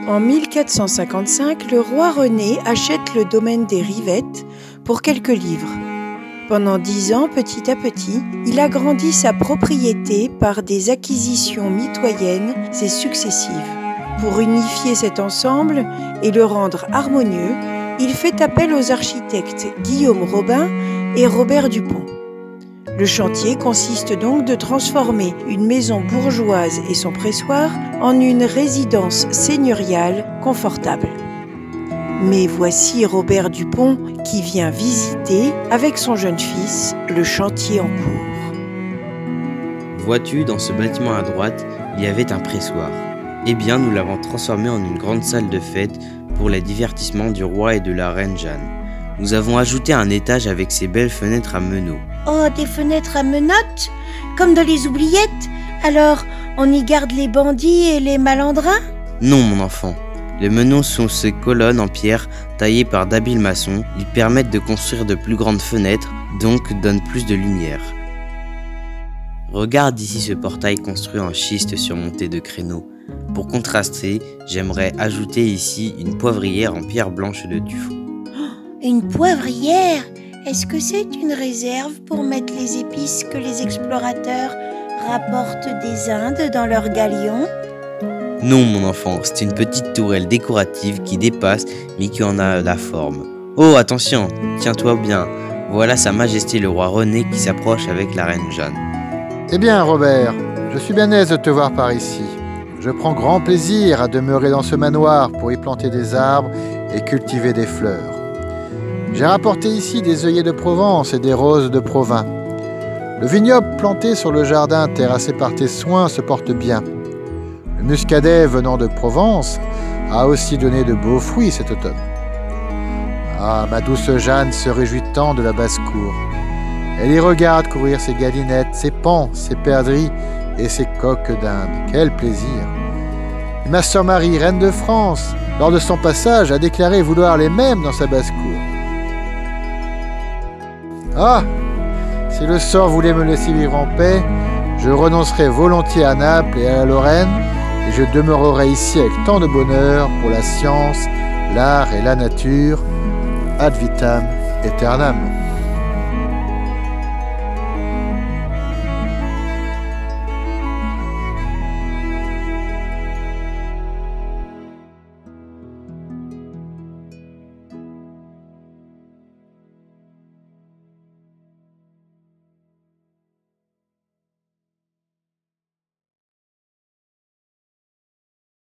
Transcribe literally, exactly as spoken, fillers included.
En mille quatre cent cinquante-cinq, le roi René achète le domaine des Rivettes pour quelques livres. Pendant dix ans, petit à petit, il agrandit sa propriété par des acquisitions mitoyennes et successives. Pour unifier cet ensemble et le rendre harmonieux, il fait appel aux architectes Guillaume Robin et Robert Dupont. Le chantier consiste donc de transformer une maison bourgeoise et son pressoir en une résidence seigneuriale confortable. Mais voici Robert Dupont qui vient visiter, avec son jeune fils, le chantier en cours. Vois-tu, dans ce bâtiment à droite, il y avait un pressoir. Eh bien, nous l'avons transformé en une grande salle de fête pour les divertissements du roi et de la reine Jeanne. Nous avons ajouté un étage avec ses belles fenêtres à meneaux. Oh, des fenêtres à menottes, comme dans les oubliettes. Alors, on y garde les bandits et les malandrins ? Non, mon enfant. Les meneaux sont ces colonnes en pierre taillées par d'habiles maçons. Ils permettent de construire de plus grandes fenêtres, donc donnent plus de lumière. Regarde ici ce portail construit en schiste surmonté de créneaux. Pour contraster, j'aimerais ajouter ici une poivrière en pierre blanche de tuffeau. Une poivrière ? Est-ce que c'est une réserve pour mettre les épices que les explorateurs rapportent des Indes dans leurs galions ? Non, mon enfant, c'est une petite tourelle décorative qui dépasse mais qui en a la forme. Oh, attention, tiens-toi bien. Voilà Sa Majesté le roi René qui s'approche avec la reine Jeanne. Eh bien, Robert, je suis bien aise de te voir par ici. Je prends grand plaisir à demeurer dans ce manoir pour y planter des arbres et cultiver des fleurs. J'ai rapporté ici des œillets de Provence et des roses de Provins. Le vignoble planté sur le jardin terrassé par tes soins se porte bien. Le muscadet venant de Provence a aussi donné de beaux fruits cet automne. Ah, ma douce Jeanne se réjouit tant de la basse-cour. Elle y regarde courir ses galinettes, ses paons, ses perdrix et ses coqs d'Inde. Quel plaisir! Et ma sœur Marie, reine de France, lors de son passage, a déclaré vouloir les mêmes dans sa basse-cour. Ah, si le sort voulait me laisser vivre en paix, je renoncerais volontiers à Naples et à la Lorraine, et je demeurerai ici avec tant de bonheur pour la science, l'art et la nature, ad vitam aeternam.